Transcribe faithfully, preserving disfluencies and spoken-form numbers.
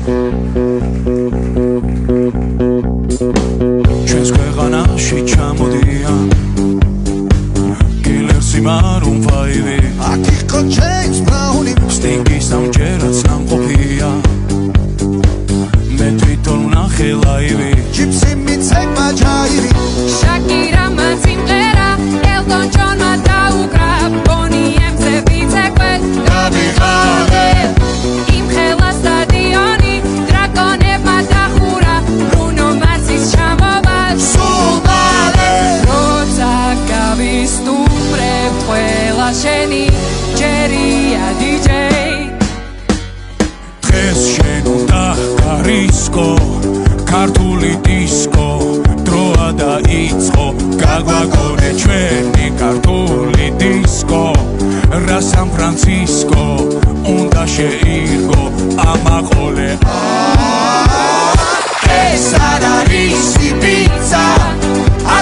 ჩვენს ქვეყანაში ჩამოდიან კილერსი მარუნ ფაივი აქ იყო ჯეიმს ბრაუნი სტინგის ამჯერაც ნამყოფია მე თვითონ ვნახე ლაივი ჯიპსი მიცეკმა ჯაივი შაკირამა სიმღერა ელტონ ჯონმა დაუკრა ბონი ემზე ვიცეკვე გამიყარე იმ ხელა სტადიონი დრაკონებმა დახურა ბრუნო მარსის ჩამოვა სულ მალე როცა გავისტუმრებ ყველა შენი ჯერია დიჯეი დღეს შენ უნდა გარისკო ქართული დისკო დროა დაიწყო გაგვაგონე ჩვენი ქართული დისკო რა სან ფრანცისკო უნდა შეირგო ამაყოლ